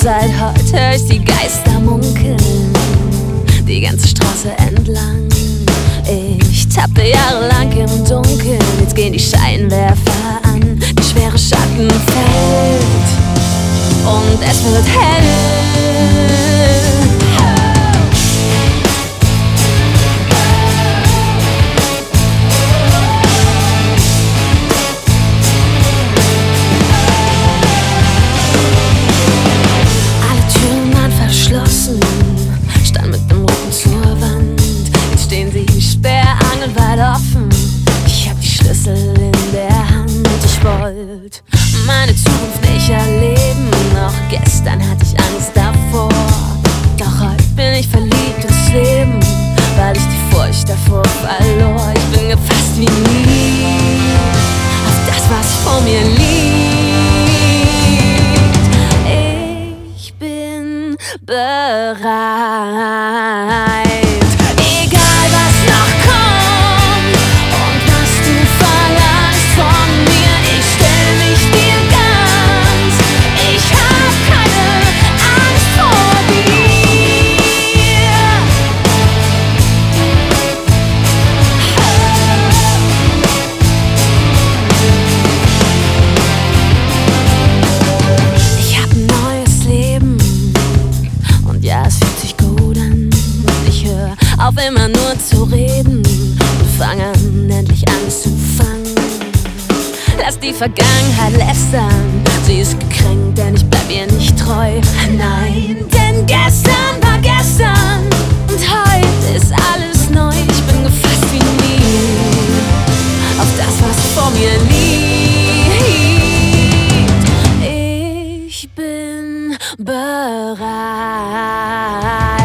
seit heute hör ich die Geister munkeln, die ganze Straße entlang. Ich tappte jahrelang im Dunkeln, jetzt gehen die Scheinwerfer an, die schwere Schatten fällt und es wird hell. Stand mit dem Rücken zur Wand, jetzt stehen sie sperrangelweit offen. Ich hab die Schlüssel in der Hand. Ich wollte meine Zukunft nicht erleben, noch gestern hatte ich Angst davor. Doch heute bin ich verliebt ins Leben, weil ich die Furcht davor verlor. Ich bin gefasst wie nie auf das, was vor mir liegt. Ich bin bereit. Egal was noch kommt und was du verlangst von mir, ich stell mich dir ganz. Ich hab keine Angst vor dir. Ich hab ein neues Leben und ja, es fühlt sich gut an. Ich hör auf immer nur zu reden und fang an, endlich anzufangen. Lass die Vergangenheit lästern, sie ist gekränkt, denn ich bleib ihr nicht treu. Nein, denn gestern war gestern und heute ist alles neu. Ich bin gefasst wie nie auf das, was vor mir liegt. Ich bin bereit.